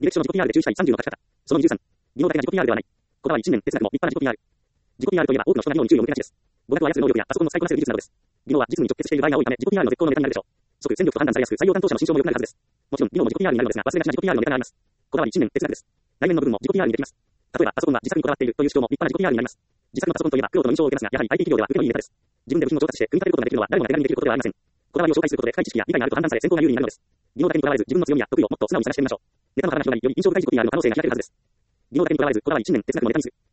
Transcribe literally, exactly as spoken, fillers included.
履歴書の自己 ピーアール で注意したいさんじゅうの書き方。そのにじゅうさん。技能だけが自己 ピーアール ではない。こだわり、信念、哲学も立派な自己 ピーアール。自己 ピーアール といえば多くの人が技能に注意を向けがちです。語学を操る能力やパソコンの使いこなせる技術などです。技能は実務に直結している場合が多いため、自己 ピーアール の絶好のネタになるでしょう。即戦力と判断されやすく、採用担当者の心象も良くなるはずです。もちろん、技能も自己 ピーアール になるのですが、忘れがちな自己 ピーアール のネタがあります。こだわり、信念、哲学です。内面の部分も自己 ピーアール にできます。例えば、パソコンは自作にこだわっているという主張も立派な自己 ピーアール になります。自作のパソコンといえば、苦労との印象を受けますが、やはり アイティー 企業では受けのいいネタです。自分で部品を調達して組み立てることができるのは誰もが手軽にできることではありません。こだわりを紹介することで深い知識や理解があると判断され、先行が有利になるのです。技能だけにこだわらず、自分の強みや得意をもっと素直に探してみましょう。ネタの幅が広がり、より印象深い自己 ピーアール の可能性が開けるはずです。技能だけにこだわらず、こだわり、信念、哲学もネタにする。